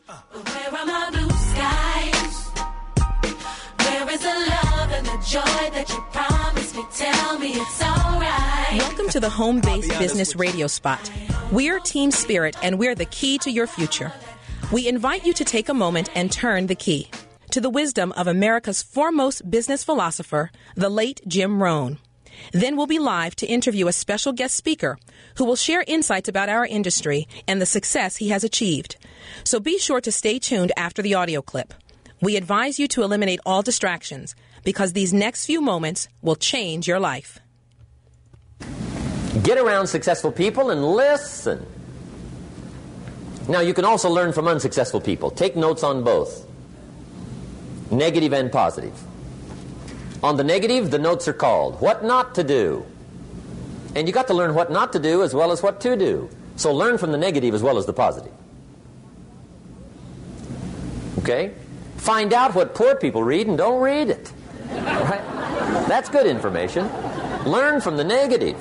Where are my blue skies? Where is the love and the joy that you promised me? Tell me it's all right. Welcome to the Home Base Business Radio Spot. We're Team Spirit, and we're the key to your future. We invite you to take a moment and turn the key to the wisdom of America's foremost business philosopher, the late Jim Rohn. Then we'll be live to interview a special guest speaker who will share insights about our industry and the success he has achieved. So be sure to stay tuned after the audio clip. We advise you to eliminate all distractions because these next few moments will change your life. Get around successful people and listen. Now, you can also learn from unsuccessful people. Take notes on both, negative and positive. On the negative, the notes are called What Not to Do. And you got to learn what not to do as well as what to do. So learn from the negative as well as the positive. Okay? Find out what poor people read and don't read it. Right? That's good information. Learn from the negative.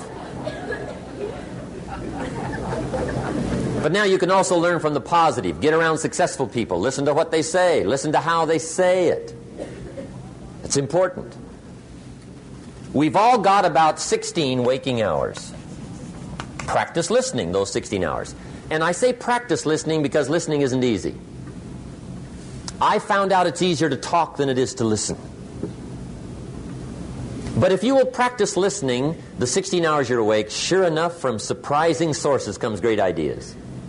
But now you can also learn from the positive. Get around successful people. Listen to what they say. Listen to how they say it. It's important. We've all got about 16 waking hours. Practice listening those 16 hours. And I say practice listening because listening isn't easy. I found out it's easier to talk than it is to listen. But if you will practice listening the 16 hours you're awake, sure enough, from surprising sources comes great ideas.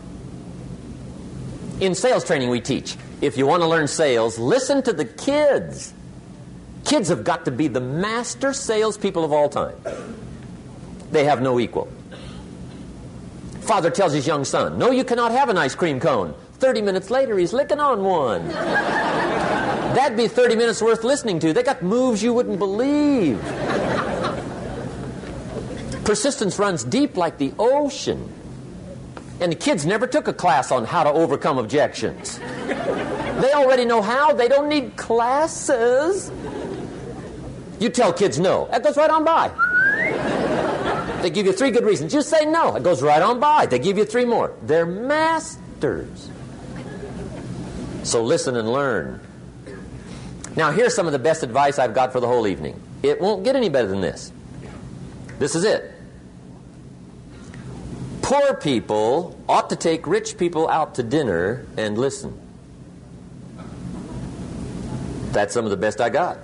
In sales training we teach, if you want to learn sales, listen to the kids. Kids have got to be the master salespeople of all time. They have no equal. Father tells his young son, no, you cannot have an ice cream cone. 30 minutes later, he's licking on one. That'd be 30 minutes worth listening to. They got moves you wouldn't believe. Persistence runs deep like the ocean. And the kids never took a class on how to overcome objections. They already know how. They don't need classes. You tell kids no. That goes right on by. They give you 3 good reasons. You say no. It goes right on by. They give you 3 more. They're masters. So listen and learn. Now, here's some of the best advice I've got for the whole evening. It won't get any better than this. This is it. Poor people ought to take rich people out to dinner and listen. That's some of the best I got.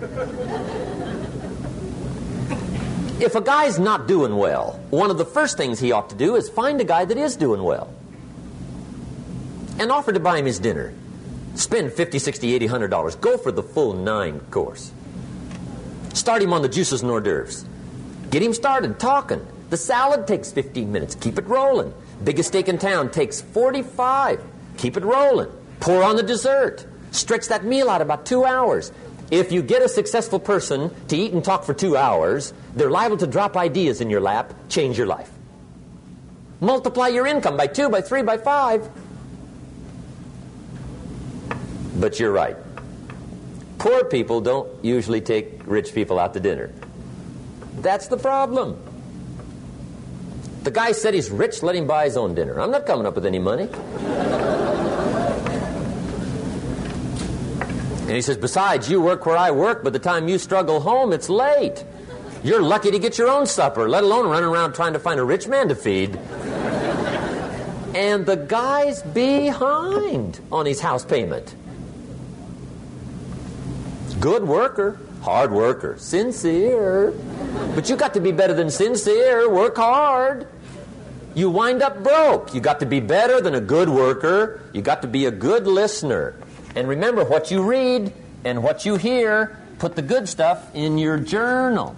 If a guy's not doing well, one of the first things he ought to do is find a guy that is doing well and offer to buy him his dinner. Spend $50, $60, $80, $100. Go for the full 9 course. Start him on the juices and hors d'oeuvres. Get him started talking. The salad takes 15 minutes. Keep it rolling. Biggest steak in town takes 45. Keep it rolling. Pour on the dessert. Stretch that meal out about 2 hours. If you get a successful person to eat and talk for 2 hours, they're liable to drop ideas in your lap, change your life. Multiply your income by 2, by 3, by 5. But you're right. Poor people don't usually take rich people out to dinner. That's the problem. The guy said he's rich, let him buy his own dinner. I'm not coming up with any money. And he says, besides, you work where I work. By the time you struggle home, it's late. You're lucky to get your own supper, let alone running around trying to find a rich man to feed. And the guy's behind on his house payment. Good worker, hard worker, sincere. But you got to be better than sincere. Work hard. You wind up broke. You got to be better than a good worker. You got to be a good listener. And remember, what you read and what you hear, put the good stuff in your journal.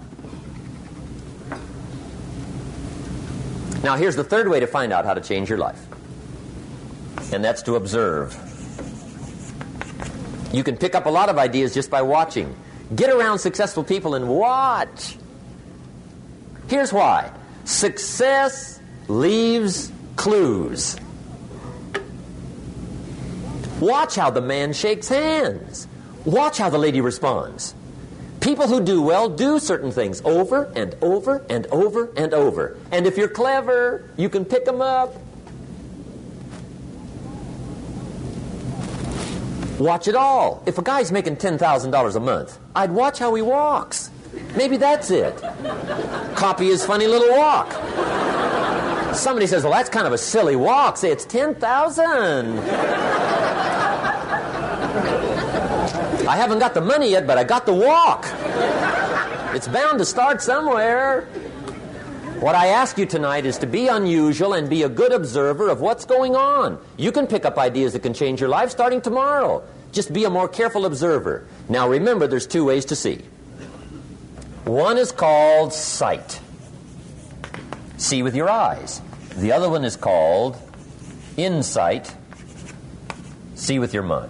Now, here's the third way to find out how to change your life. And that's to observe. You can pick up a lot of ideas just by watching. Get around successful people and watch. Here's why. Success leaves clues. Watch how the man shakes hands. Watch how the lady responds. People who do well do certain things over and over and over and over. And if you're clever, you can pick them up. Watch it all. If a guy's making $10,000 a month, I'd watch how he walks. Maybe that's it. Copy his funny little walk. Somebody says, well, that's kind of a silly walk. Say, it's 10,000. I haven't got the money yet, but I got the walk. It's bound to start somewhere. What I ask you tonight is to be unusual and be a good observer of what's going on. You can pick up ideas that can change your life starting tomorrow. Just be a more careful observer. Now remember, there's two ways to see. One is called sight. See with your eyes. The other one is called insight. See with your mind.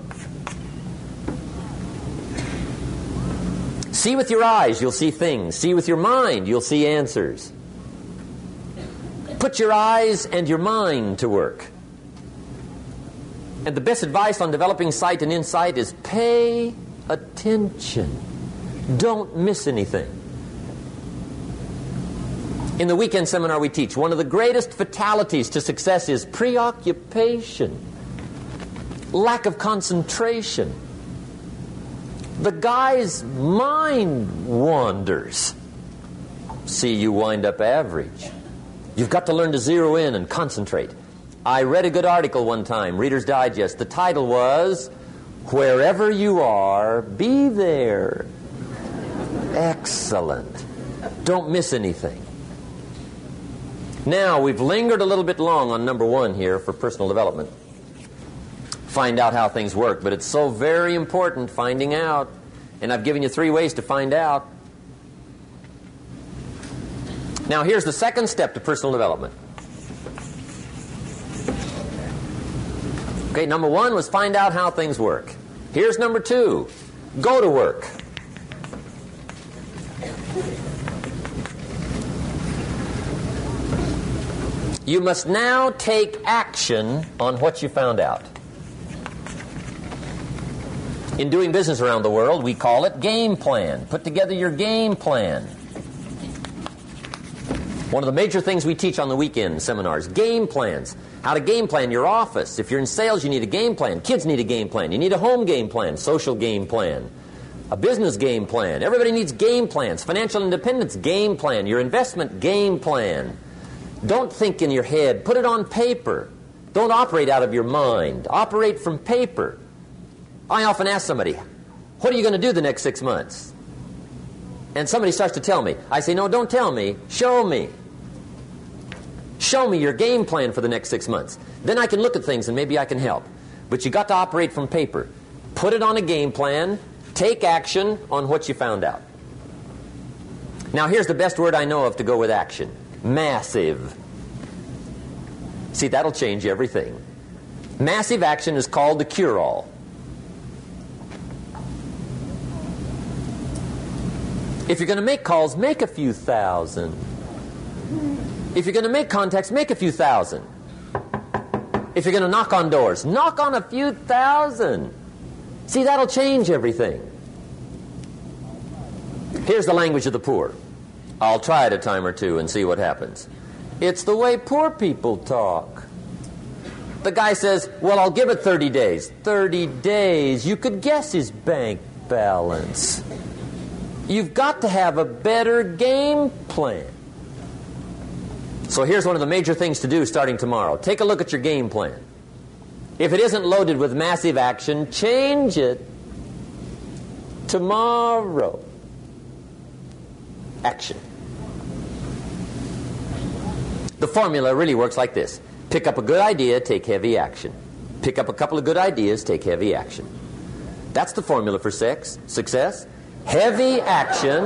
See with your eyes, you'll see things. See with your mind, you'll see answers. Put your eyes and your mind to work. And the best advice on developing sight and insight is pay attention. Don't miss anything. In the weekend seminar we teach, one of the greatest fatalities to success is preoccupation, lack of concentration. The guy's mind wanders. See, you wind up average. You've got to learn to zero in and concentrate. I read a good article one time, Reader's Digest. The title was, Wherever You Are, Be There. Excellent. Don't miss anything. Now, we've lingered a little bit long on number one here for personal development. Find out how things work, but it's so very important finding out. And I've given you 3 ways to find out. Now, here's the second step to personal development. Okay, number 1 was find out how things work. Here's number 2. Go to work. You must now take action on what you found out. In doing business around the world, we call it game plan. Put together your game plan. One of the major things we teach on the weekend seminars, game plans. How to game plan your office. If you're in sales, you need a game plan. Kids need a game plan. You need a home game plan, social game plan, a business game plan. Everybody needs game plans. Financial independence, game plan. Your investment, game plan. Don't think in your head. Put it on paper. Don't operate out of your mind. Operate from paper. I often ask somebody, what are you going to do the next 6 months? And somebody starts to tell me. I say, no, don't tell me. Show me. Show me your game plan for the next 6 months. Then I can look at things and maybe I can help. But you got to operate from paper. Put it on a game plan. Take action on what you found out. Now here's the best word I know of to go with action. Massive. See, that'll change everything. Massive action is called the cure-all. If you're going to make calls, make a few thousand. If you're going to make contacts, make a few thousand. If you're going to knock on doors, knock on a few thousand. See, that'll change everything. Here's the language of the poor. I'll try it a time or two and see what happens. It's the way poor people talk. The guy says, well, I'll give it 30 days. 30 days. You could guess his bank balance. You've got to have a better game plan. So here's one of the major things to do starting tomorrow. Take a look at your game plan. If it isn't loaded with massive action, change it tomorrow. Action. The formula really works like this. Pick up a good idea, take heavy action. Pick up a couple of good ideas, take heavy action. That's the formula for success. Heavy action.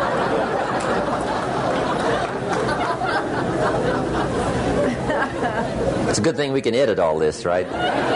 It's a good thing we can edit all this, right?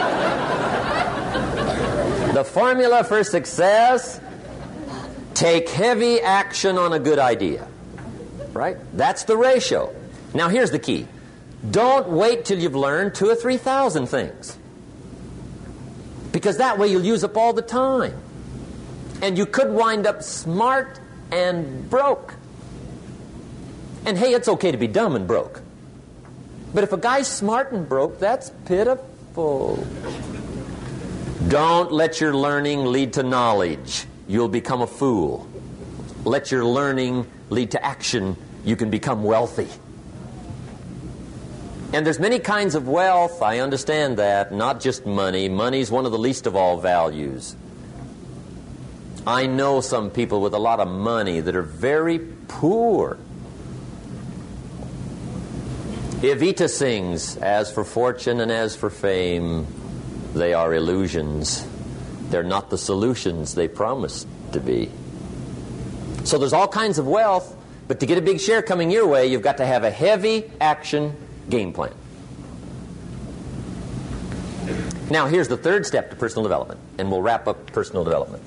The formula for success, take heavy action on a good idea. Right? That's the ratio. Now here's the key. Don't wait till you've learned 2,000 or 3,000 things. Because that way you'll use up all the time. And you could wind up smart and broke. And hey, it's okay to be dumb and broke. But if a guy's smart and broke, that's pitiful. Don't let your learning lead to knowledge. You'll become a fool. Let your learning lead to action. You can become wealthy. And there's many kinds of wealth. I understand that. Not just money. Money's one of the least of all values. I know some people with a lot of money that are very poor. Evita sings, "As for fortune and as for fame, they are illusions. They're not the solutions they promised to be." So there's all kinds of wealth, but to get a big share coming your way, you've got to have a heavy action game plan. Now, here's the third step to personal development, and we'll wrap up personal development.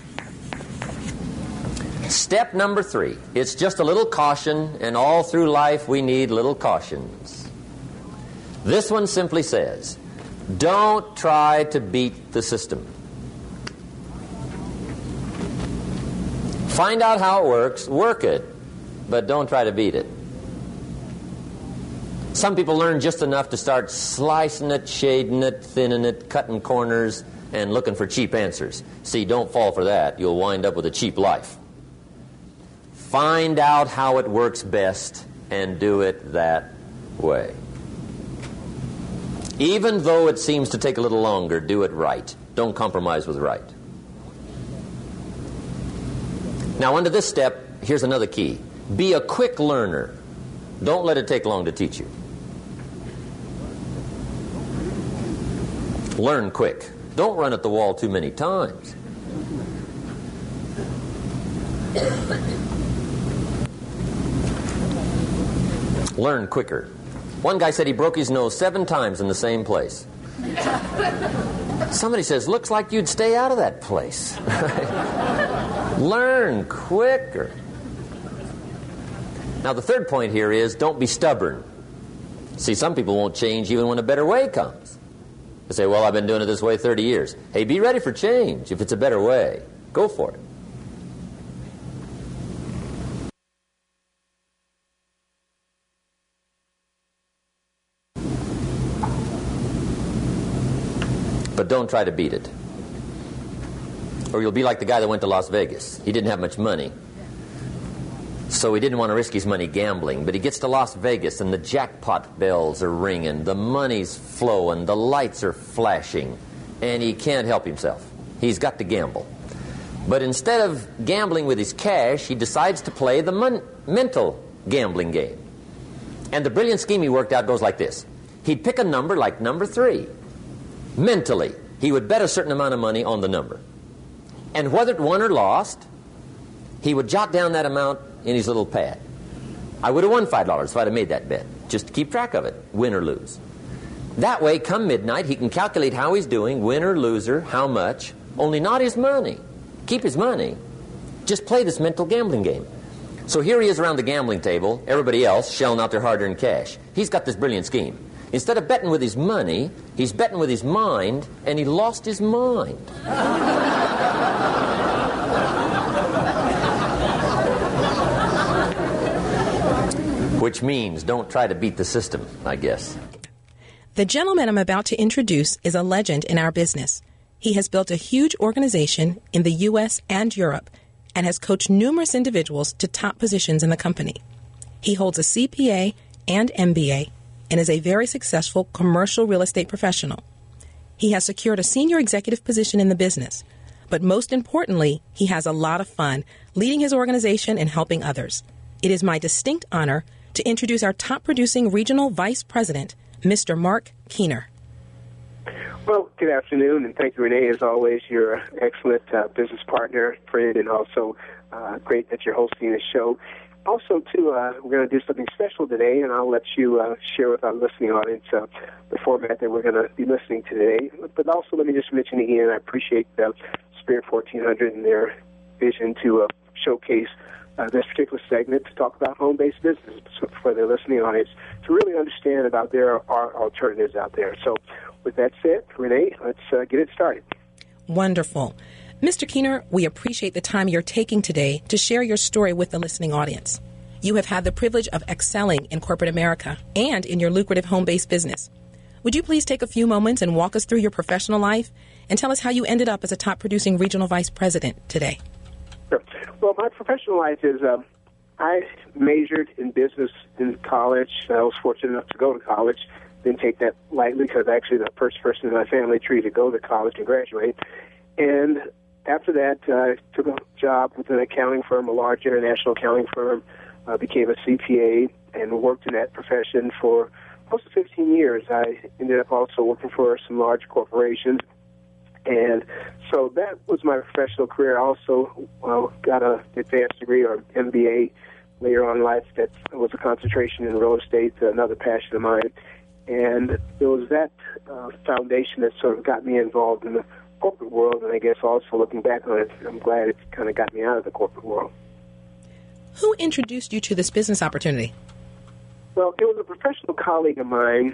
Step number 3. It's just a little caution, and all through life we need little cautions. This one simply says, don't try to beat the system. Find out how it works, work it, but don't try to beat it. Some people learn just enough to start slicing it, shading it, thinning it, cutting corners, and looking for cheap answers. See, don't fall for that. You'll wind up with a cheap life. Find out how it works best and do it that way. Even though it seems to take a little longer, do it right. Don't compromise with right. Now, under this step, here's another key. Be a quick learner. Don't let it take long to teach you. Learn quick. Don't run at the wall too many times. Learn quicker. One guy said he broke his nose 7 times in the same place. Somebody says, looks like you'd stay out of that place. Learn quicker. Now, the third point here is don't be stubborn. See, some people won't change even when a better way comes. They say, well, I've been doing it this way 30 years. Hey, be ready for change. If it's a better way, go for it. But don't try to beat it. Or you'll be like the guy that went to Las Vegas. He didn't have much money, so he didn't want to risk his money gambling. But he gets to Las Vegas, and the jackpot bells are ringing, the money's flowing, the lights are flashing, and he can't help himself. He's got to gamble. But instead of gambling with his cash, he decides to play the mental gambling game. And the brilliant scheme he worked out goes like this. He'd pick a number like number 3. Mentally, he would bet a certain amount of money on the number. And whether it won or lost, he would jot down that amount in his little pad. I would have won $5 if I'd have made that bet, just to keep track of it, win or lose. That way, come midnight, he can calculate how he's doing, win or loser, how much, only not his money. Keep his money. Just play this mental gambling game. So here he is around the gambling table, everybody else shelling out their hard-earned cash. He's got this brilliant scheme. Instead of betting with his money, he's betting with his mind, and he lost his mind. Which means don't try to beat the system, I guess. The gentleman I'm about to introduce is a legend in our business. He has built a huge organization in the U.S. and Europe and has coached numerous individuals to top positions in the company. He holds a CPA and MBA and is a very successful commercial real estate professional. He has secured a senior executive position in the business, but most importantly, he has a lot of fun leading his organization and helping others. It is my distinct honor to introduce our top-producing regional vice president, Mr. Mark Keener. Well, good afternoon, and thank you, Renee. As always, you're an excellent business partner, friend, and also great that you're hosting this show. Also, too, we're going to do something special today, and I'll let you share with our listening audience the format that we're going to be listening to today. But also, let me just mention again, I appreciate Spirit 1400 and their vision to showcase this particular segment to talk about home-based business for their listening audience to really understand about there are alternatives out there. So with that said, Renee, let's get it started. Wonderful. Mr. Keener, we appreciate the time you're taking today to share your story with the listening audience. You have had the privilege of excelling in corporate America and in your lucrative home-based business. Would you please take a few moments and walk us through your professional life and tell us how you ended up as a top producing regional vice president today. Sure. Well, my professional life is I majored in business in college. I was fortunate enough to go to college. Didn't take that lightly because actually the first person in my family tree to go to college and graduate. And after that, I took a job with an accounting firm, a large international accounting firm, became a CPA, and worked in that profession for close to 15 years. I ended up also working for some large corporations. And so that was my professional career. I also got an advanced degree or MBA later on in life that was a concentration in real estate, another passion of mine. And it was that foundation that sort of got me involved in the corporate world, and I guess also looking back on it, I'm glad it kind of got me out of the corporate world. Who introduced you to this business opportunity? Well, it was a professional colleague of mine.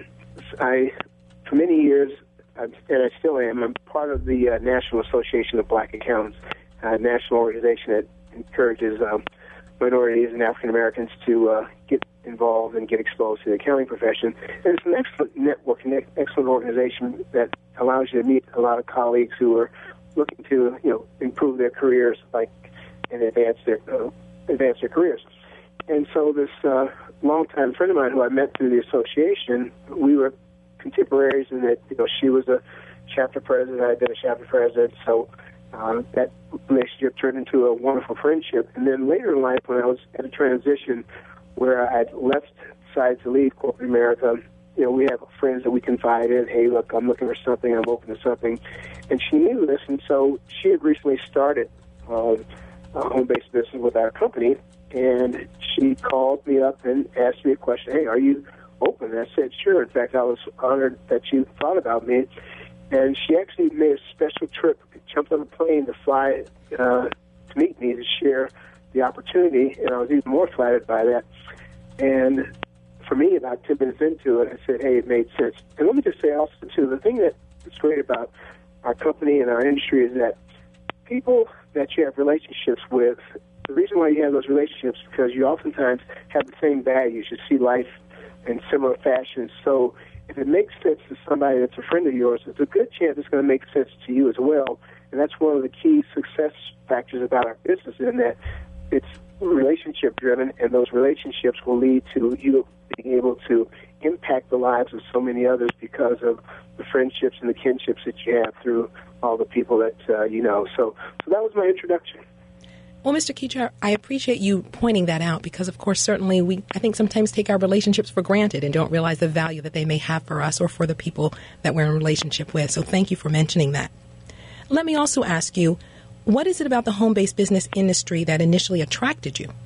For many years, and I still am, I'm part of the National Association of Black Accountants, a national organization that encourages minorities and African Americans to get involved and get exposed to the accounting profession. And it's an excellent network, an excellent organization that allows you to meet a lot of colleagues who are looking to, improve their careers, and advance their careers. And so this longtime friend of mine who I met through the association, we were contemporaries in that, she was a chapter president, I had been a chapter president, so that relationship turned into a wonderful friendship. And then later in life, when I was at a transition where I had left decided to leave corporate America, we have friends that we confide in. Hey, look, I'm looking for something. I'm open to something. And she knew this, and so she had recently started a home-based business with our company, and she called me up and asked me a question. Hey, are you open? And I said, sure. In fact, I was honored that you thought about me. And she actually made a special trip, jumped on a plane to fly to meet me to share the opportunity, and I was even more flattered by that. And for me, about 10 minutes into it, I said, hey, it made sense. And let me just say also, too, the thing that's great about our company and our industry is that people that you have relationships with, the reason why you have those relationships is because you oftentimes have the same values. You see life in similar fashion. So if it makes sense to somebody that's a friend of yours, it's a good chance it's going to make sense to you as well. And that's one of the key success factors about our business, in that it's relationship-driven, and those relationships will lead to you being able to impact the lives of so many others because of the friendships and the kinships that you have through all the people that you know. So that was my introduction. Well, Mr. Keecher, I appreciate you pointing that out because, of course, certainly I think sometimes take our relationships for granted and don't realize the value that they may have for us or for the people that we're in a relationship with. So thank you for mentioning that. Let me also ask you, what is it about the home-based business industry that initially attracted you?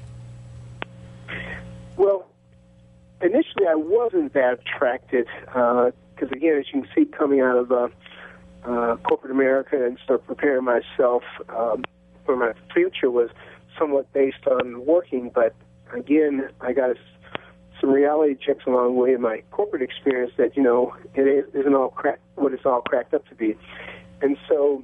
Well, initially I wasn't that attracted because, again, as you can see, coming out of corporate America and start preparing myself for my future was somewhat based on working. But, again, I got some reality checks along the way in my corporate experience that, it isn't all what it's all cracked up to be. And so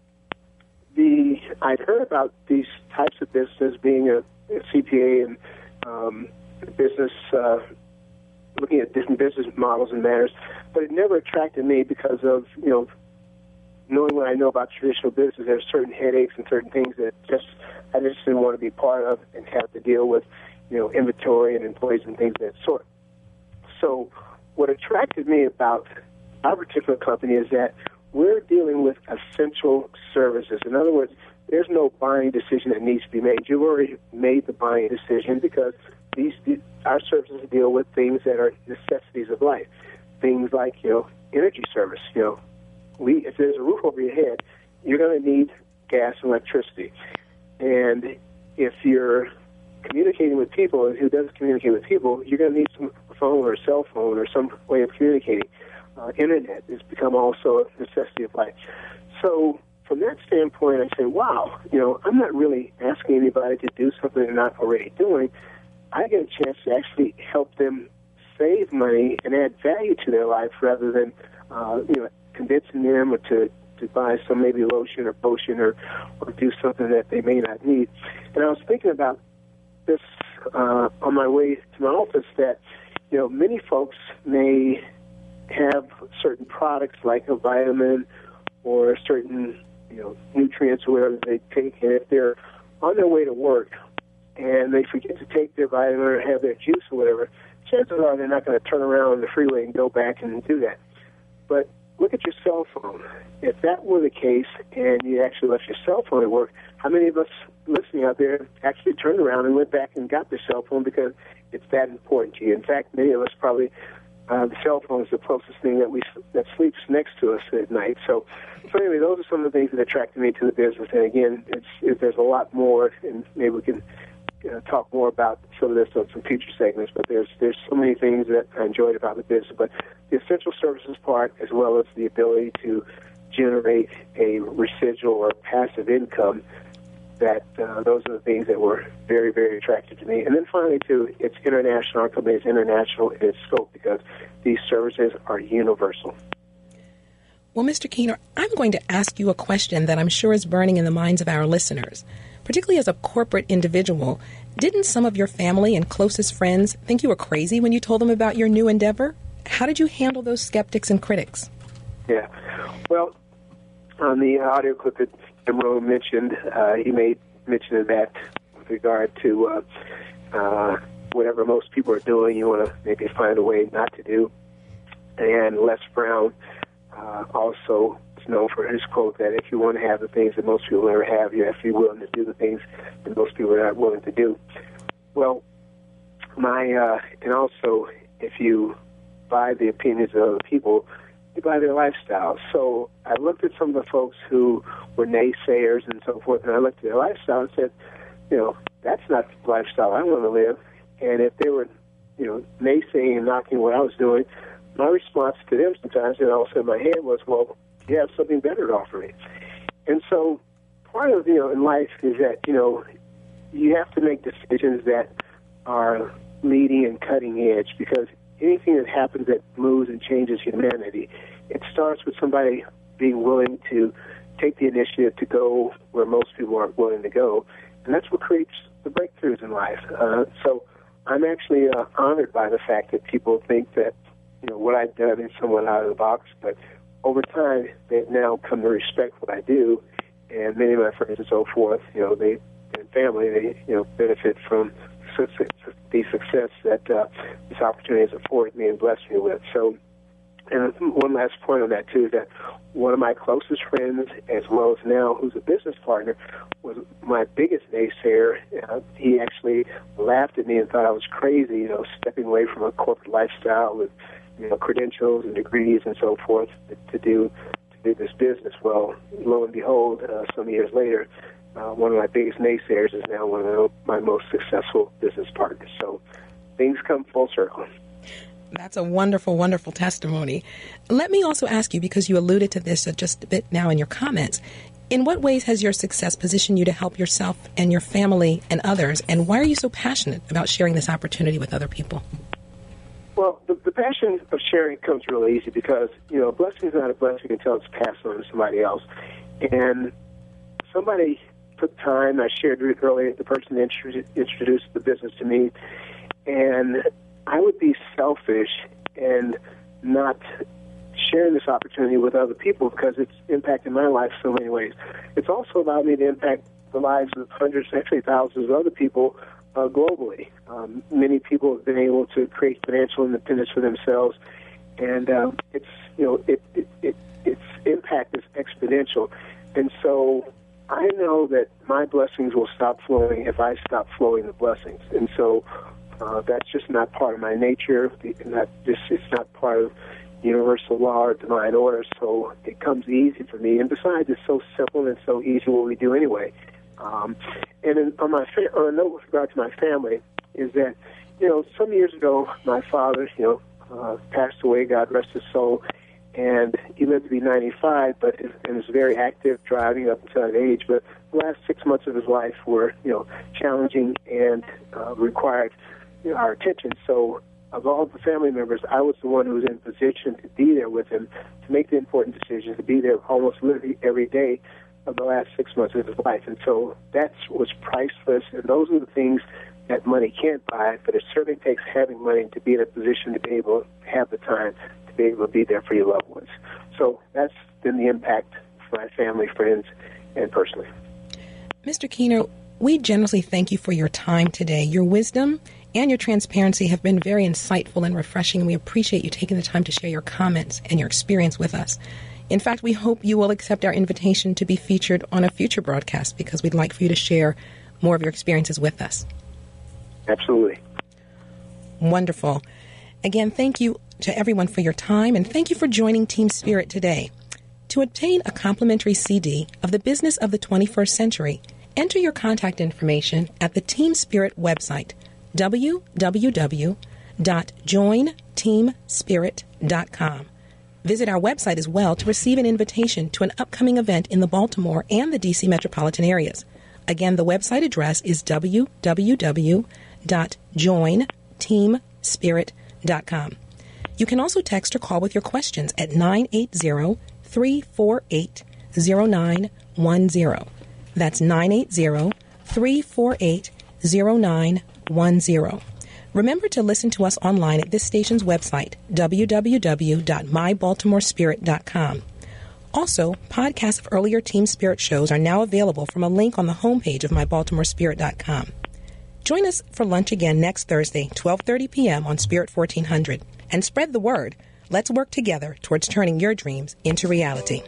I'd heard about these types of business, being a CPA and business, looking at different business models and matters, but it never attracted me because of, knowing what I know about traditional business. There's certain headaches and certain things that I just didn't want to be part of and have to deal with, inventory and employees and things of that sort. So what attracted me about our particular company is that we're dealing with essential services. In other words, there's no buying decision that needs to be made. You've already made the buying decision because our services deal with things that are necessities of life. Things like, energy service. If there's a roof over your head, you're going to need gas and electricity. And if you're communicating with people, and who does communicate with people, you're going to need some phone or cell phone or some way of communicating. Internet has become also a necessity of life. So from that standpoint, I say, wow, I'm not really asking anybody to do something they're not already doing. I get a chance to actually help them save money and add value to their life rather than, convincing them or to buy some maybe lotion or potion or do something that they may not need. And I was thinking about this on my way to my office that, many folks may have certain products like a vitamin or certain, nutrients or whatever they take, and if they're on their way to work and they forget to take their vitamin or have their juice or whatever, chances are they're not going to turn around on the freeway and go back and do that. But look at your cell phone. If that were the case and you actually left your cell phone at work, how many of us listening out there actually turned around and went back and got their cell phone because it's that important to you? In fact, many of us probably, the cell phone is the closest thing that sleeps next to us at night. So anyway, those are some of the things that attracted me to the business. And again, there's a lot more, and maybe we can talk more about some of this on some future segments, but there's so many things that I enjoyed about the business. But the essential services part, as well as the ability to generate a residual or passive income, that those are the things that were very, very attractive to me. And then finally, too, it's international. Our company is international in its scope because these services are universal. Well, Mr. Keener, I'm going to ask you a question that I'm sure is burning in the minds of our listeners. Particularly as a corporate individual, didn't some of your family and closest friends think you were crazy when you told them about your new endeavor? How did you handle those skeptics and critics? Yeah. Well, on the audio clip that Monroe mentioned, he made mention of that with regard to whatever most people are doing, you want to maybe find a way not to do. And Les Brown also is known for his quote that if you want to have the things that most people never have, you have to be willing to do the things that most people are not willing to do. Well, and also if you buy the opinions of other people, you buy their lifestyle. So I looked at some of the folks who were naysayers and so forth, and I looked at their lifestyle and said, that's not the lifestyle I want to live. And if they were, naysaying and knocking what I was doing, my response to them sometimes, and also in my head, was, well, you have something better to offer me. And so part of, in life is that, you have to make decisions that are leading and cutting edge, because anything that happens that moves and changes humanity, it starts with somebody being willing to take the initiative to go where most people aren't willing to go. And that's what creates the breakthroughs in life. So I'm actually honored by the fact that people think that, what I've done is somewhat out of the box, but over time, they've now come to respect what I do, and many of my friends and so forth, they and family, they benefit from the success that this opportunity has afforded me and blessed me with. So, and one last point on that too is that one of my closest friends, as well as now who's a business partner, was my biggest naysayer. He actually laughed at me and thought I was crazy, stepping away from a corporate lifestyle with credentials and degrees and so forth to do this business. Well, lo and behold, some years later, one of my biggest naysayers is now one of my most successful business partners. So things come full circle. That's a wonderful, wonderful testimony. Let me also ask you, because you alluded to this just a bit now in your comments, in what ways has your success positioned you to help yourself and your family and others, and why are you so passionate about sharing this opportunity with other people? Well, the passion of sharing comes really easy because, a blessing is not a blessing until it's passed on to somebody else. And somebody took time, I shared it earlier, the person that introduced the business to me, and I would be selfish and not sharing this opportunity with other people because it's impacted my life so many ways. It's also allowed me to impact the lives of hundreds, actually thousands of other people globally. Many people have been able to create financial independence for themselves, and its impact is exponential. And so I know that my blessings will stop flowing if I stop flowing the blessings. And so that's just not part of my nature. It's not part of universal law or divine order, so it comes easy for me. And besides, it's so simple and so easy what we do anyway. On a note with regard to my family is that, some years ago, my father, passed away, God rest his soul, and he lived to be 95, and was very active driving up until that age. But the last 6 months of his life were, challenging and required our attention. So of all the family members, I was the one who was in position to be there with him, to make the important decisions, to be there almost literally every day of the last 6 months of his life. And so that was priceless, and those are the things that money can't buy, but it certainly takes having money to be in a position to be able to have the time to be able to be there for your loved ones. So that's been the impact my family, friends, and personally. Mr. Keener, we generously thank you for your time today. Your wisdom and your transparency have been very insightful and refreshing. We appreciate you taking the time to share your comments and your experience with us. In fact, we hope you will accept our invitation to be featured on a future broadcast because we'd like for you to share more of your experiences with us. Absolutely. Wonderful. Again, thank you to everyone for your time, and thank you for joining Team Spirit today. To obtain a complimentary CD of The Business of the 21st Century, enter your contact information at the Team Spirit website, www.jointeamspirit.com. Visit our website as well to receive an invitation to an upcoming event in the Baltimore and the D.C. metropolitan areas. Again, the website address is www.jointeamspirit.com. You can also text or call with your questions at 980-348-0910. That's 980-348-0910. Remember to listen to us online at this station's website, www.mybaltimorespirit.com. Also, podcasts of earlier Team Spirit shows are now available from a link on the homepage of mybaltimorespirit.com. Join us for lunch again next Thursday, 12:30 p.m. on Spirit 1400. And spread the word. Let's work together towards turning your dreams into reality.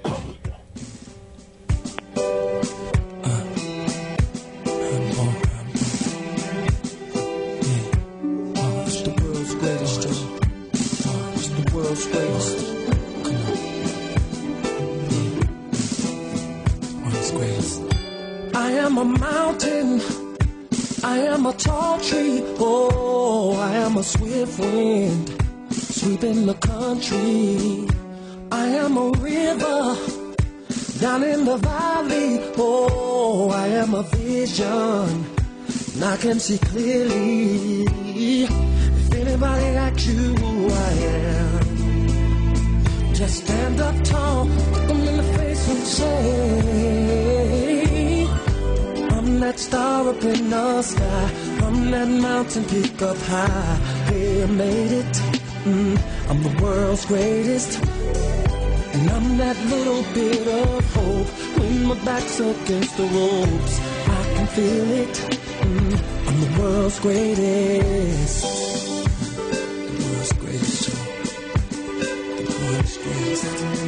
I am a mountain, I am a tall tree, oh, I am a swift wind, sweeping the country. I am a river, down in the valley, oh, I am a vision, and I can see clearly. If anybody asks you who I am, just stand up tall, look them in the face and say, I'm that star up in the sky, I'm that mountain peak up high. Hey, I made it, I'm the world's greatest, and I'm that little bit of hope. When my back's against the ropes, I can feel it, I'm the world's greatest. The world's greatest, the world's greatest.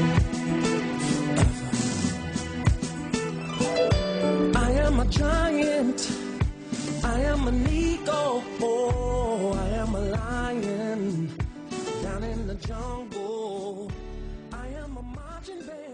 I am a giant, I am an eagle, oh, I am a lion, down in the jungle, I am a marching band.